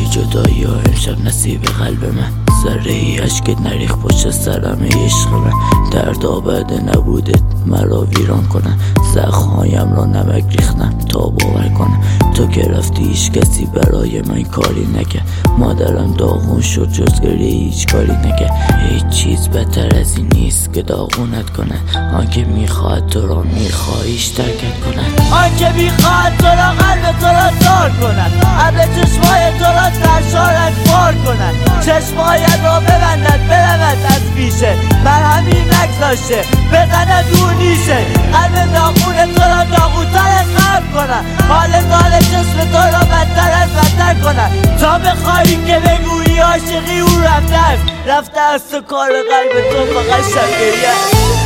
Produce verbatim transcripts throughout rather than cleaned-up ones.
جدایی ها امشب نصیب قلب من، ذره ای عشقت نریخ پشت سرم عشق من. درد آبده نبودت مرا ویران کنن، زخمهایم را نمک ریختم تا باور کنم. تو که رفتی هیچ کسی برای من کاری نکرد، مادرم داغون شد جز گریه هیچ کاری نکرد. هیچ چیز بهتر از این نیست که داغونت کنن، آنکه میخواد تو را میخواهیش ترکت کنن، آنکه میخواد تو را قلب تو را دار کنن، ابر چشمای تو را سرشارت بار کنن، چشمایت را ببندد برود از پیشه، مرهمی نگذاشته بزند دور نیشه، قلب داغون تو را داغونتر خراب کنن، حال دال جسم تو را بدتر از بدتر کنن، تا بخواهی که بگویی عاشقی او رفته است، رفته است و کار قلب تو فقط شبگریه است.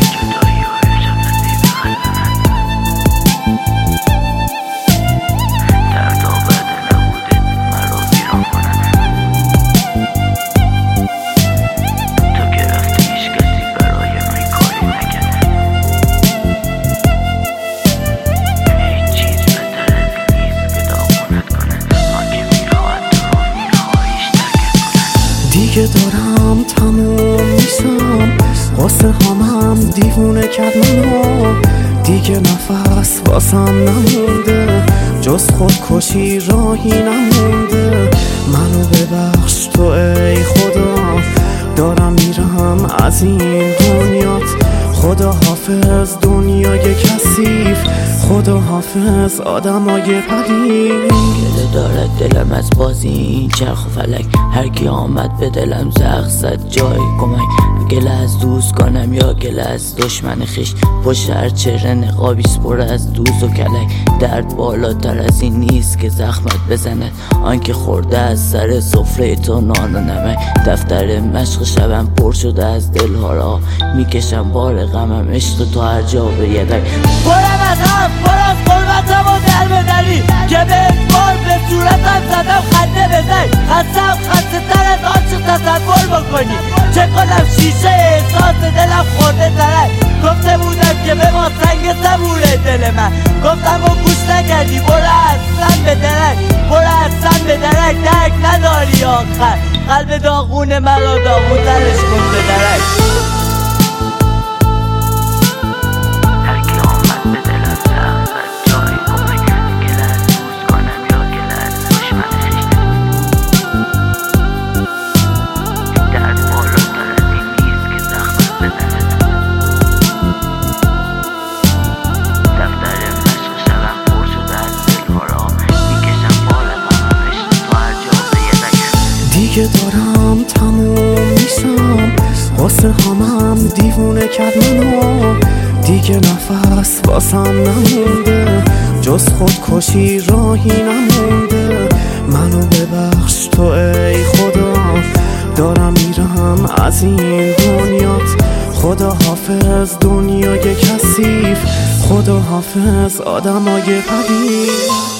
دیگه دارم تموم میشم، قصه همم دیوونه کرد منو، دیگه نفس واسم نمونده، جز خودکشی راهی نمونده. منو ببخش تو ای خدا، دارم میرم از این دنیات، خدا حافظ دنیای کثیف، خدا حافظ آدمای پلید. گله دارد دلم از بازی این چرخ و فلک، هر کی آمد به دلم زخم زد جای کمک. گله از دوست کنم یا گله از دشمن خیش، پشت هر چهره نقابیست پر از دوز و کلک. درد بالاتر از این نیست که زخمت بزند، آنکه خورده از سر سفره تو نان و نمک. دفتر مشق شبم پر شده از دلها را، میکشم بار غمم عشق تو هر جا به یدک. برم از هم پر از قربتم و در بدلی، که به اجبار به صورتم زدم خنده بزنی، خستم خسته تر از آنچه تصور بکنی. چه کنم شیشه احساس دلم خورده ترک، گفته بودم که به ما سنگ صبوره دل من، گفتم و گوش نکردی. برو اصلا به درک، برو اصلا به درک، درک نداری آخر، قلب داغون من را داغون ترش کن به درک. دیگه دارم تموم میشم، قصه همم دیوونه کرد منو، دیگه نفس واسم نمونده، جز خودکشی راهی نمونده. منو ببخش تو ای خدا، دارم میرم از این دنیات، خدا حافظ دنیای کثیف، خدا حافظ آدمای پلید.